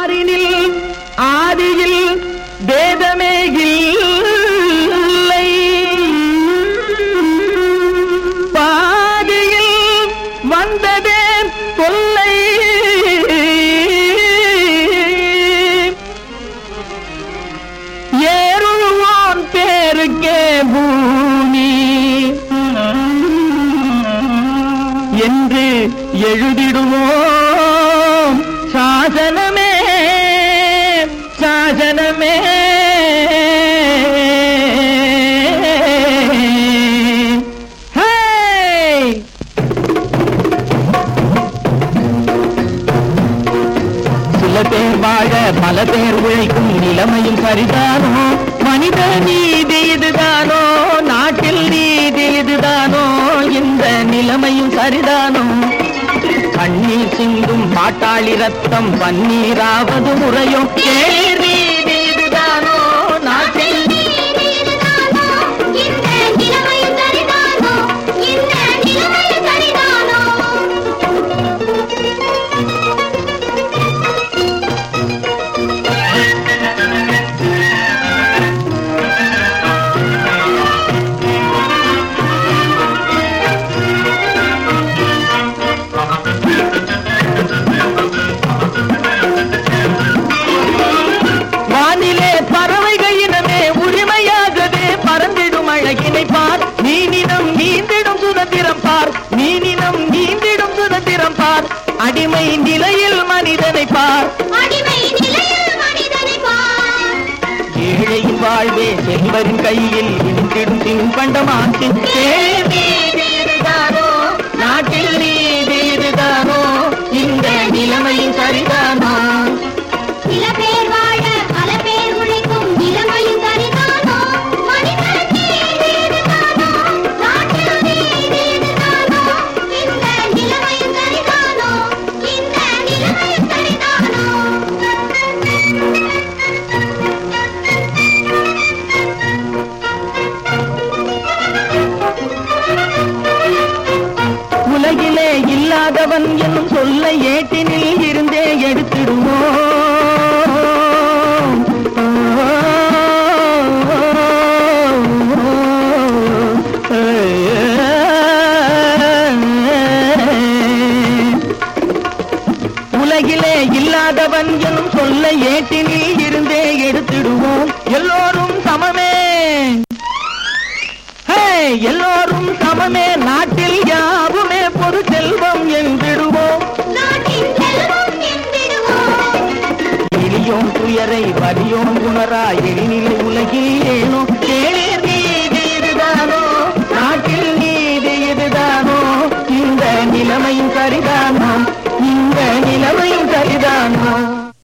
ஆதியில் வேதமே இல்லை, பாதியில் வந்ததே தொல்லை. ஏறுவான் பேருக்கே பூமி என்று எழுதிடுவோம். சாசனமே சாசனமே சில பேர் வாழ பல பேர் உழைக்கும் நிலைமையும் சரிதானோ? மனித நீதி இதுதானோ? நாட்டில் நீதி இதுதானோ? இந்த நிலைமையும் சரிதானோ? கண்ணீர் சிந்தும் பாட்டாளி ரத்தம் பன்னீராவது முறையோ? நீதி இதுதானோ? நாட்டில் பார், நீனினம் நீந்திடும் சுதந்திரம் பார், நீனினம் நீந்திடும் சுதந்திரம் பார். அடிமை நிலையில் மனிதனை பார், ஏழையின் வாழ்வே செல்வரின் கையில் இருந்திடும் தின்பண்டமாச்சு. இதுதானோ? நாட்டில் நீதி இதுதானோ? இந்த நிலைமையும் சரிதானோ? சில பேர் வாழ பல பேர் உழைக்கும் நிலைமையும் சரிதானோ? உலகிலே இல்லாதவன் என்னும் சொல்ல ஏட்டினில் இருந்தே எடுத்திடுவோம். உலகிலே இல்லாதவன் என்னும் சொல்ல ஏட்டினில் இருந்தே எடுத்திடுவோம். எல்லோரும் சமமே, எல்லோரும் சமமே, நாட்டில் யாவுமே பொது செல்வம் என்றிடுவோம். எளியோம் துயரை வலியோம் உணரா எளிநிலை உலகில் ஏனோ? கேளீர் நீதி இதுதானோ? நாட்டில் நீதி இதுதானோ? இந்த நிலைமையும் சரிதானோ? இந்த நிலைமையும் சரிதானோ?